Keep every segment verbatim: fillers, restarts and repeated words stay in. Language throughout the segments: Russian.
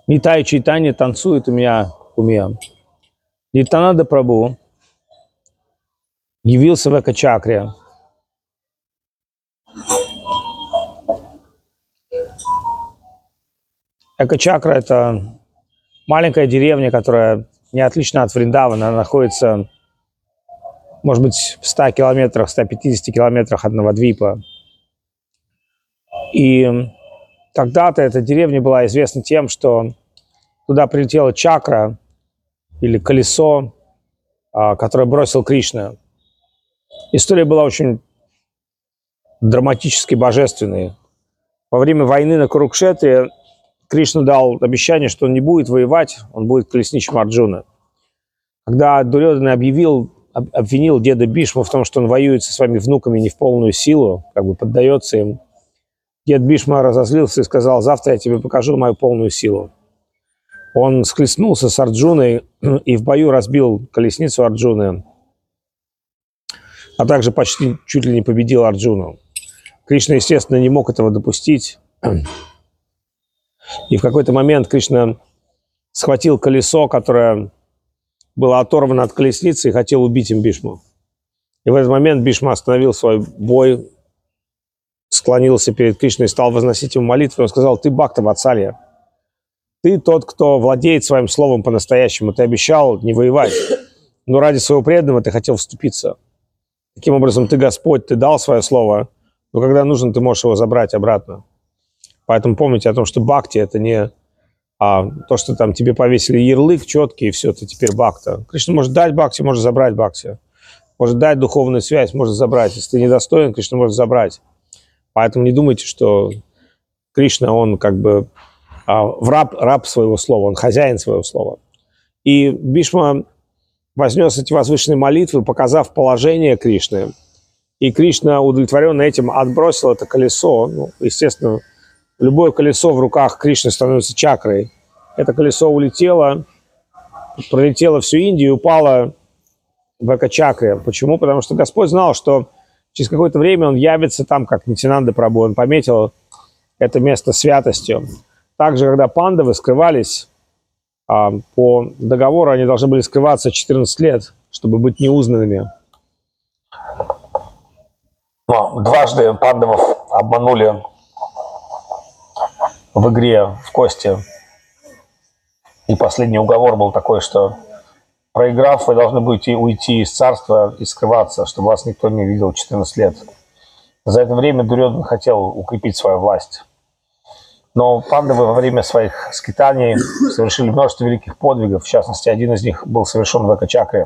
Нитай Чайтанья танцует у меня в уме. Нитянанда Прабху явился в Эко-чакре. Эко-чакра — это маленькая деревня, которая не отлична от Вриндавана. Она находится, может быть, в ста километрах, ста пятидесяти километрах от Навадвипа. И когда-то эта деревня была известна тем, что туда прилетела чакра или колесо, которое бросил Кришна. История была очень драматически божественной. Во время войны на Курукшетре Кришна дал обещание, что он не будет воевать, он будет колесничем Арджуны. Когда Дурьодхана объявил, обвинил деда Бишму в том, что он воюет со своими внуками не в полную силу, как бы поддается им, дед Бишма разозлился и сказал: завтра я тебе покажу мою полную силу. Он схлестнулся с Арджуной и в бою разбил колесницу Арджуны, а также почти чуть ли не победил Арджуну. Кришна, естественно, не мог этого допустить. И в какой-то момент Кришна схватил колесо, которое было оторвано от колесницы, и хотел убить им Бишму. И в этот момент Бишма остановил свой бой, склонился перед Кришной и стал возносить ему молитву. Он сказал: ты Бхакта Ватсалья. Ты тот, кто владеет своим словом по-настоящему. Ты обещал не воевать, но ради своего преданного ты хотел вступиться. Таким образом, ты Господь, ты дал свое слово, но когда нужно, ты можешь его забрать обратно. Поэтому помните о том, что бхакти — это не а, то, что там тебе повесили ярлык четкий, и все, ты теперь бхакта. Кришна может дать бхакти, может забрать бхакти. Может дать духовную связь, может забрать. Если ты недостоин, Кришна может забрать. Поэтому не думайте, что Кришна, он как бы а, раб, раб своего слова, он хозяин своего слова. И Бишма вознес эти возвышенные молитвы, показав положение Кришны. И Кришна, удовлетворенный этим, отбросил это колесо. Ну, естественно, любое колесо в руках Кришны становится чакрой. Это колесо улетело, пролетело всю Индию и упало в Эко-чакре. Почему? Потому что Господь знал, что через какое-то время он явится там, как Нитянанда Прабху. Он пометил это место святостью. Также, когда пандавы скрывались, а, по договору они должны были скрываться четырнадцать лет, чтобы быть неузнанными. Но дважды пандавов обманули в игре в кости. И последний уговор был такой, что, проиграв, вы должны будете уйти из царства и скрываться, чтобы вас никто не видел четырнадцать лет. За это время Дурьодхан хотел укрепить свою власть. Но пандавы во время своих скитаний совершили множество великих подвигов. В частности, один из них был совершен в Эко-чакре.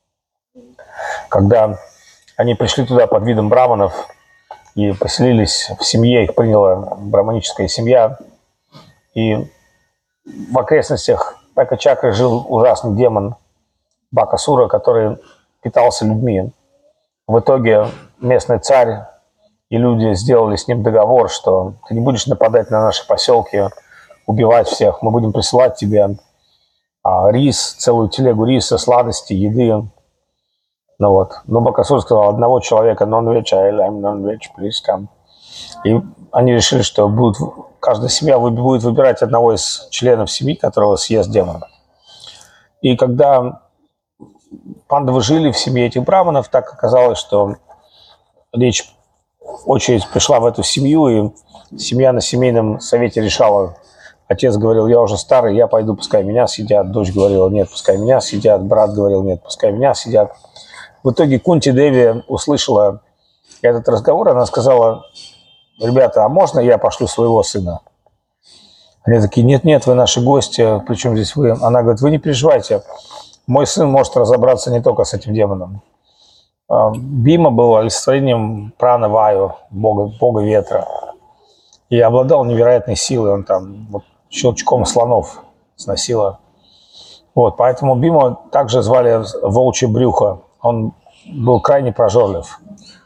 Когда они пришли туда под видом браманов и поселились в семье, их приняла браманическая семья. И в окрестностях Эко-чакры жил ужасный демон Бакасура, который питался людьми. В итоге местный царь и люди сделали с ним договор, что ты не будешь нападать на наши поселки, убивать всех. Мы будем присылать тебе а, рис, целую телегу риса, сладостей, еды. Ну вот. Но Бакасур сказал: одного человека, non-veg, I am non-veg, please come. И они решили, что будут, каждая семья будет выбирать одного из членов семьи, которого съест демон. И когда пандавы жили в семье этих браманов, так оказалось, что речь, очередь пришла в эту семью, и семья на семейном совете решала. Отец говорил: я уже старый, я пойду, пускай меня съедят. Дочь говорила: нет, пускай меня съедят. Брат говорил: нет, пускай меня съедят. В итоге Кунти Деви услышала этот разговор, она сказала: ребята, а можно я пошлю своего сына? Они такие: нет-нет, вы наши гости, причем здесь вы? Она говорит: вы не переживайте, мой сын может разобраться не только с этим демоном. Бима был олицетворением праны Ваю, бога, бога ветра, и обладал невероятной силой, он там вот щелчком слонов сносило. Вот, поэтому Бима также звали волчье брюхо, он был крайне прожорлив.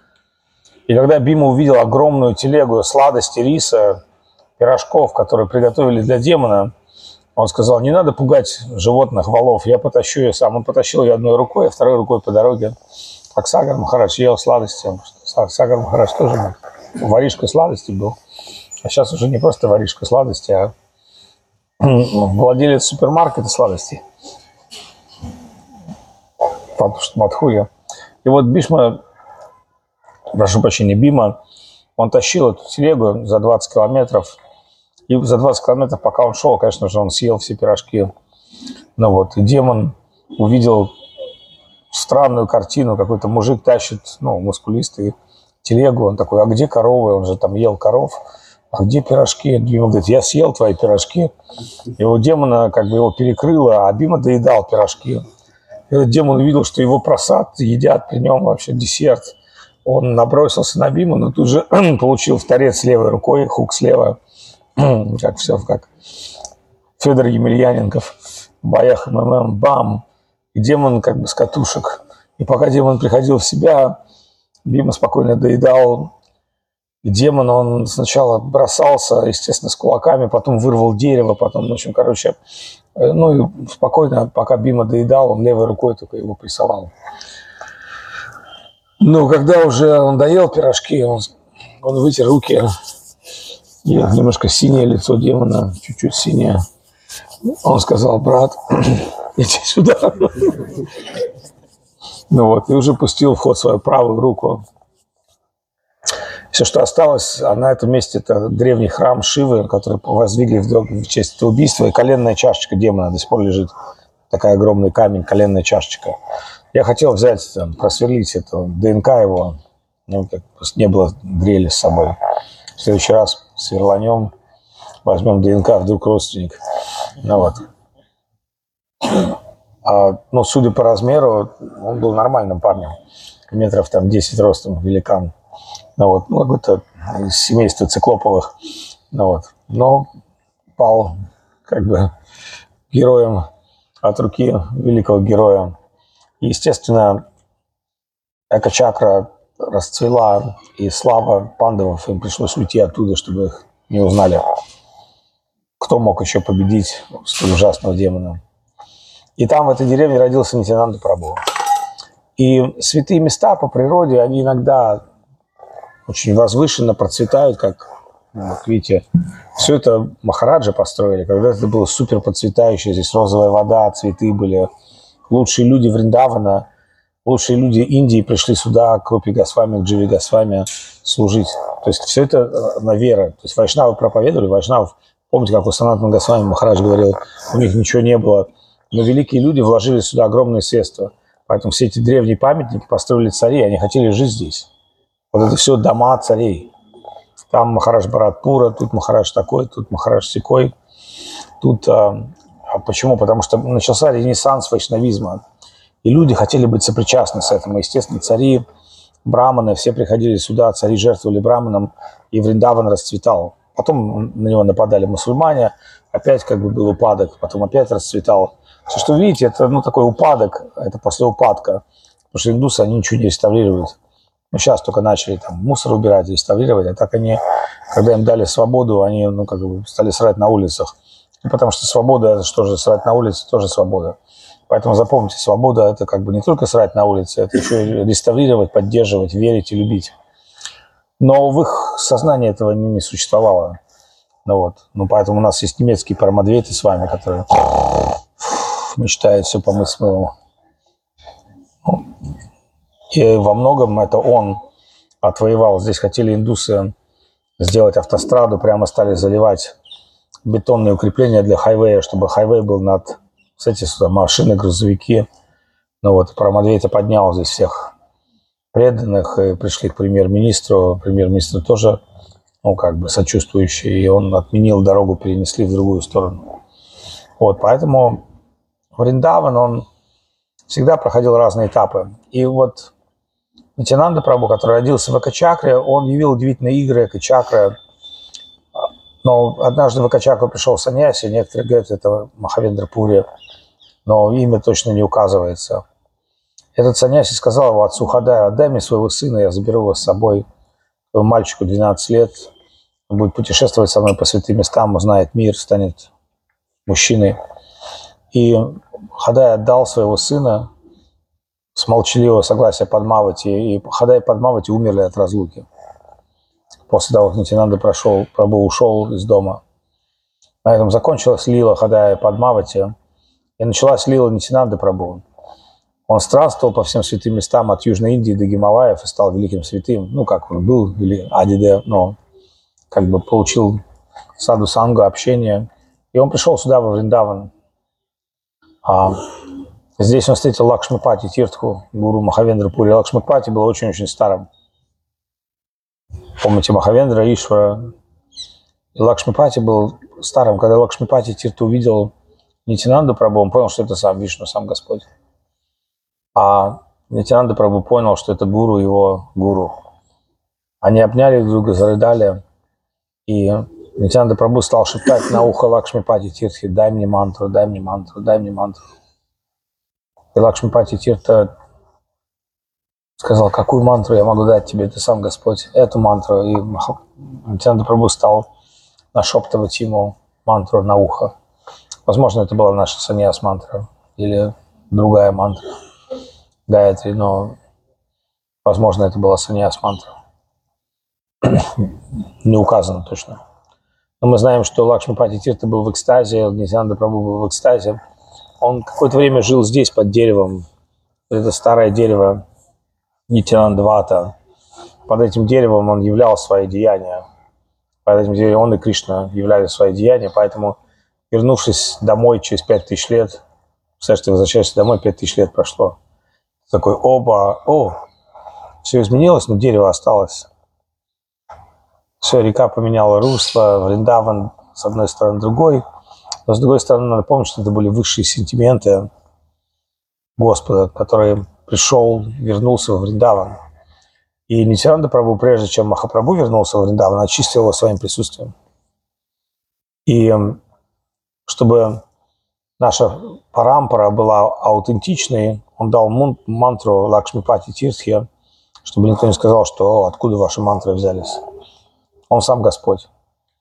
И когда Бима увидел огромную телегу сладостей, риса, пирожков, которые приготовили для демона, он сказал: не надо пугать животных, волов, я потащу ее сам. Он потащил ее одной рукой, а второй рукой по дороге. Как Сагар Махарадж ел сладости. Сагар Махарадж тоже воришка сладости был. А сейчас уже не просто воришка сладости, а владелец супермаркета сладостей, Матхурья. И вот Бишма, прошу прощения, Бима, он тащил эту телегу за двадцать километров. И за двадцать километров, пока он шел, конечно же, он съел все пирожки. Ну вот, и демон увидел странную картину. Какой-то мужик тащит, ну, мускулистый, телегу. Он такой: а где коровы? Он же там ел коров. А где пирожки? Бима говорит: я съел твои пирожки. И у демона как бы его перекрыло, а Бима доедал пирожки. И этот демон увидел, что его просад едят при нем вообще десерт. Он набросился на Биму, но тут же получил в торец левой рукой, хук слева, как все, как Федор Емельяненков в боях МММ, бам, и демон как бы с катушек. И пока демон приходил в себя, Бима спокойно доедал. И демон, он сначала бросался, естественно, с кулаками, потом вырвал дерево, потом, в общем, короче, ну и спокойно, пока Бима доедал, он левой рукой только его прессовал. Ну, когда уже он доел пирожки, он, он вытер руки, и немножко синее лицо демона, чуть-чуть синее. Он сказал: брат, иди сюда. Ну вот, и уже пустил в ход свою правую руку. Все, что осталось, а на этом месте, это древний храм Шивы, который воздвигли в честь этого убийства, и коленная чашечка демона до сих пор лежит. Такой огромный камень, коленная чашечка. Я хотел взять, там, просверлить эту ДНК его, ну, как просто не было дрели с собой. В следующий раз сверланем, возьмем ДНК, вдруг родственник. Ну вот. А, ну, судя по размеру, он был нормальным парнем. Метров там десять ростом, великан. Ну вот, ну, какое-то из семейства циклоповых. Ну вот. Но пал как бы героем от руки великого героя. И, естественно, эко-чакра расцвела, и слава пандавов, им пришлось уйти оттуда, чтобы их не узнали. Кто мог еще победить столь ужасного демона? И там, в этой деревне, родился Нитьянанда Прабху. И святые места по природе, они иногда очень возвышенно процветают, как, ну, вот видите, все это Махараджа построили. Когда-то это было супер процветающее, здесь розовая вода, цветы были. Лучшие люди Вриндавана, лучшие люди Индии пришли сюда, к Рупи Госвами, к Дживи Госвами служить. То есть все это на вера. То есть вайшнавы проповедовали, вайшнавов, помните, как у Санатана Госвами Махарадж говорил, у них ничего не было. Но великие люди вложили сюда огромные средства. Поэтому все эти древние памятники построили цари, они хотели жить здесь. Вот это все дома царей. Там Махарадж Бхаратпура, тут Махарадж такой, тут Махарадж сякой. Тут, а, а почему? Потому что начался ренессанс вайшнавизма. И люди хотели быть сопричастны с этим. И, естественно, цари, браманы, все приходили сюда, цари жертвовали браманам, и Вриндаван расцветал. Потом на него нападали мусульмане, опять как бы был упадок, потом опять расцветал. Все, что вы видите, это, ну, такой упадок, это после упадка. Потому что индусы, они ничего не реставрируют. Ну, сейчас только начали там мусор убирать, реставрировать, а так они, когда им дали свободу, они, ну, как бы стали срать на улицах. Ну, потому что свобода, это что же, срать на улице, тоже свобода. Поэтому запомните, свобода – это как бы не только срать на улице, это еще и реставрировать, поддерживать, верить и любить. Но в их сознании этого не, не существовало. Ну, вот. Ну, поэтому у нас есть немецкие парамадвейты с вами, которые мечтают все помыть с мылом. И во многом это он отвоевал. Здесь хотели индусы сделать автостраду, прямо стали заливать бетонные укрепления для хайвея, чтобы хайвей был над, кстати, сюда машины, грузовики. Ну вот, Парамадвейта поднял здесь всех преданных, и пришли к премьер-министру. Премьер-министр тоже, ну, как бы сочувствующий, и он отменил дорогу, перенесли в другую сторону. Вот, поэтому Вриндаван, он всегда проходил разные этапы. И вот Нитьянанда Прабху, который родился в эко-чакре, он явил удивительные игры эко-чакры. Но однажды в эко-чакру пришел саньяси, некоторые говорят, это Махавендра Пури, но имя точно не указывается. Этот саньяси сказал его отцу Хадаю: отдай мне своего сына, я заберу его с собой. Мальчику двенадцать лет, он будет путешествовать со мной по святым местам, узнает мир, станет мужчиной. И Хадай отдал своего сына с молчаливого согласия Падмавати, и Хадай и Падмавати умерли от разлуки. После того, как Нитьянанда прошел, Прабху ушел из дома. На этом закончилась лила Хадая Падмавати, и началась лила Нитьянанды Прабху. Он странствовал по всем святым местам от Южной Индии до Гималаев и стал великим святым. Ну, как он был, или Адиде, но как бы получил саду сангу, общение. И он пришел сюда, во Вриндаван. А здесь он встретил Лакшмипати Тиртху, гуру Махавендра Пури. Лакшмипати был очень-очень старым. Помните, Махавендра, Ишвара. И Лакшмипати был старым. Когда Лакшмипати Тиртху увидел Нитьянанду Прабху, он понял, что это сам Вишну, сам Господь. А Нитьянанда Прабху понял, что это гуру его гуру. Они обняли друг друга, зарыдали. И Нитьянанда Прабху стал шептать на ухо Лакшмипати Тиртхе: дай мне мантру, дай мне мантру, дай мне мантру. И Лакшмипати Тиртха сказал: какую мантру я могу дать тебе, ты сам Господь? Эту мантру. И Нитьянанда Прабху стал нашептывать ему мантру на ухо. Возможно, это была наша саньяс мантра или другая мантра Гаятри, но возможно, это была саньяс мантра. Не указано точно. Но мы знаем, что Лакшмипати Тиртха был в экстазе, Нитьянанда Прабху был в экстазе. Он какое-то время жил здесь, под деревом. Это старое дерево Нитьянандвата. Под этим деревом он являл свои деяния. Под этим деревом он и Кришна являли свои деяния. Поэтому, вернувшись домой через пять тысяч лет, представляешь, ты возвращаешься домой, пять тысяч лет прошло. Такой: оба, о, все изменилось, но дерево осталось. Все, река поменяла русло, Вриндаван с одной стороны, другой. Но с другой стороны, надо помнить, что это были высшие сентименты Господа, который пришел, вернулся в Вриндаван. И Нитьянанда Прабху, прежде чем Махапрабху вернулся в Вриндаван, очистил его своим присутствием. И чтобы наша парампара была аутентичной, он дал мантру Лакшмипати Тиртхе, чтобы никто не сказал, что откуда ваши мантры взялись. Он сам Господь.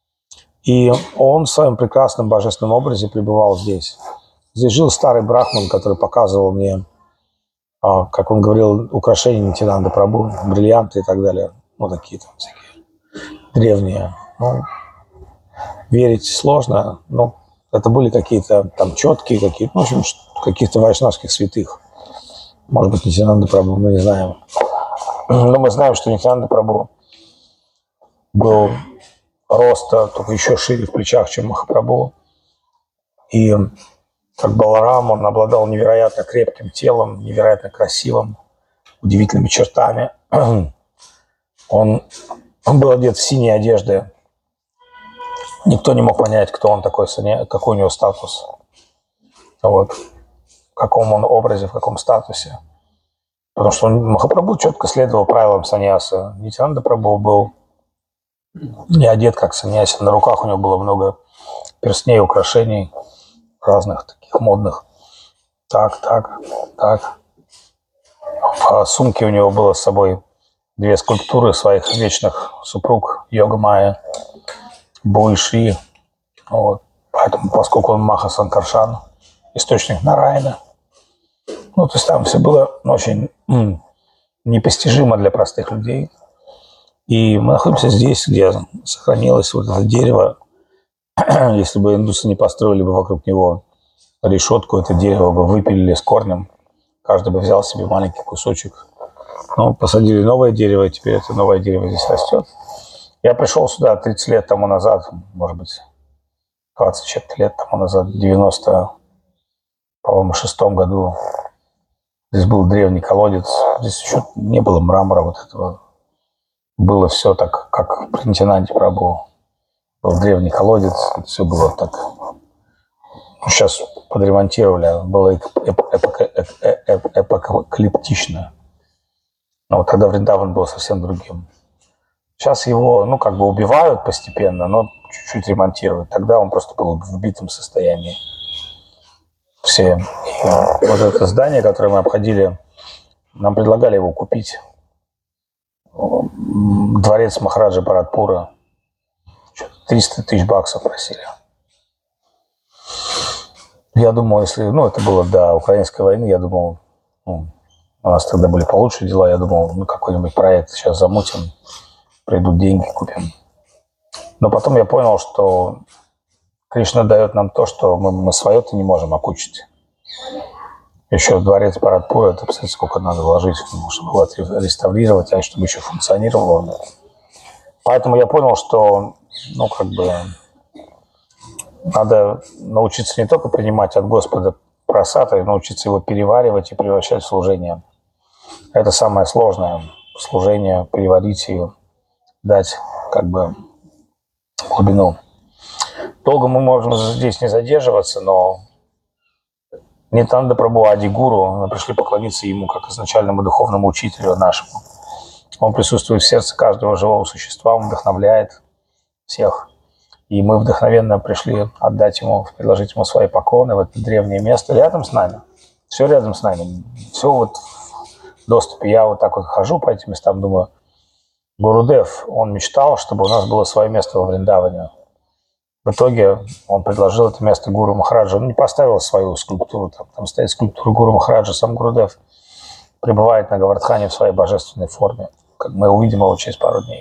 И он в своем прекрасном божественном образе пребывал здесь. Здесь жил старый брахман, который показывал мне, как он говорил, украшения Нитьянанды Прабху, бриллианты и так далее. Ну, такие там всякие древние. Ну, верить сложно, но это были какие-то там четкие, какие-то, ну, в общем, каких-то вайшнавских святых. Может быть, Нитьянанда Прабху, мы не знаем. Но мы знаем, что Нитьянанда Прабху был роста только еще шире в плечах, чем Махапрабху. И как Баларам, он обладал невероятно крепким телом, невероятно красивым, удивительными чертами. Он, он был одет в синие одежды. Никто не мог понять, кто он такой, какой у него статус. Вот. В каком он образе, в каком статусе. Потому что он, Махапрабху четко следовал правилам саньяса. Нитьянанда Прабху был не одет как саньяси. На руках у него было много перстней, украшений разных, таких модных. Так, так, так. В сумке у него было с собой две скульптуры своих вечных супруг Йога Майя, Бу и Шри. Вот. Поэтому, поскольку он Маха Санкаршан, источник Нараяна, ну, то есть там все было очень м, непостижимо для простых людей. И мы находимся здесь, где сохранилось вот это дерево. Если бы индусы не построили бы вокруг него решетку, это дерево бы выпилили с корнем. Каждый бы взял себе маленький кусочек. Ну, посадили новое дерево, и теперь это новое дерево здесь растет. Я пришел сюда тридцать лет тому назад, может быть, двадцать лет тому назад, в девяносто шестом году. Здесь был древний колодец. Здесь еще не было мрамора вот этого. Было все так, как при Нитьянанде Прабху. Был древний колодец, все было так. Сейчас подремонтировали, было эпокалиптично. Но вот тогда Вриндаван был совсем другим. Сейчас его, ну, как бы убивают постепенно, но чуть-чуть ремонтируют. Тогда он просто был в убитом состоянии. Все. И вот это здание, которое мы обходили, нам предлагали его купить. Дворец Махараджа Бхаратпура. триста тысяч баксов просили. Я думал, если... Ну, это было до украинской войны, я думал... Ну, у нас тогда были получше дела, я думал, ну, какой-нибудь проект сейчас замутим, придут деньги, купим. Но потом я понял, что Кришна дает нам то, что мы, мы свое-то не можем окучить. Еще в дворец Бхаратпура, это, представляете, сколько надо вложить, чтобы его реставрировать, а чтобы еще функционировало. Поэтому я понял, что, ну, как бы, надо научиться не только принимать от Господа просад, а научиться его переваривать и превращать в служение. Это самое сложное. Служение, переварить ее, дать, как бы, глубину. Долго мы можем здесь не задерживаться, но Нитьянанда Прабху Ади Гуру, мы пришли поклониться ему как изначальному духовному учителю нашему. Он присутствует в сердце каждого живого существа, он вдохновляет всех. И мы вдохновенно пришли отдать ему, предложить ему свои поклоны в это древнее место рядом с нами. Все рядом с нами. Все вот в доступе. Я вот так вот хожу по этим местам, думаю, Гурудев, он мечтал, чтобы у нас было свое место во Вриндаване. В итоге он предложил это место Гуру Махараджа. Он не поставил свою скульптуру. Там, там стоит скульптура Гуру Махараджа. Сам Гурудев пребывает на Говардхане в своей божественной форме. Как мы увидим его через пару дней.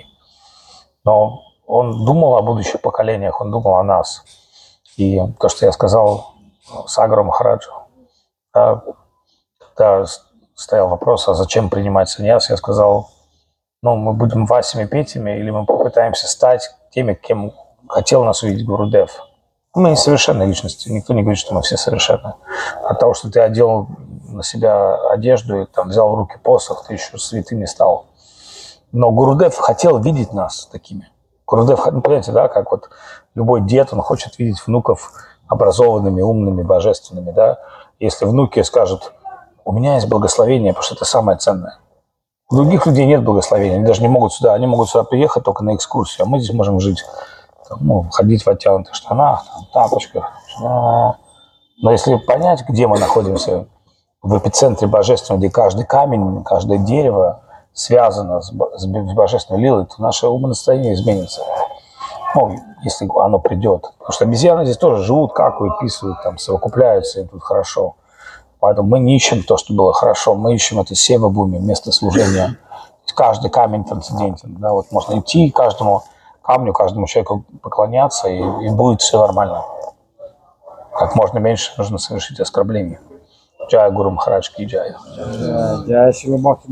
Но он думал о будущих поколениях, он думал о нас. И то, что я сказал Сагару Махараджу, да, когда стоял вопрос, а зачем принимать саньяс, я сказал, ну, мы будем Васями Петями, или мы попытаемся стать теми, кем хотел нас увидеть Гурудев. Мы несовершенные личности, никто не говорит, что мы все совершенны. От того, что ты одел на себя одежду и там, взял в руки посох, ты еще святым не стал. Но Гурудев хотел видеть нас такими. Гурудев, ну, понимаете, да, как вот любой дед, он хочет видеть внуков образованными, умными, божественными, да. Если внуки скажут, у меня есть благословение, потому что это самое ценное. У других людей нет благословения, они даже не могут сюда, они могут сюда приехать только на экскурсию, а мы здесь можем жить, там, ну, ходить в оттянутых штанах, там, тапочках. Но если понять, где мы находимся, в эпицентре божественного, где каждый камень, каждое дерево связано с, с божественной лилой, то наше умонастроение изменится. Ну, если оно придет. Потому что обезьяны здесь тоже живут, какают, писают, там, совокупляются, и тут хорошо. Поэтому мы не ищем то, что было хорошо, мы ищем это сева-буми, место служения. Каждый камень трансцендентен. Да, вот можно идти каждому камню, каждому человеку поклоняться, и, и будет все нормально. Как можно меньше нужно совершить оскорблений. Джая Гуру Махарадж ки джай.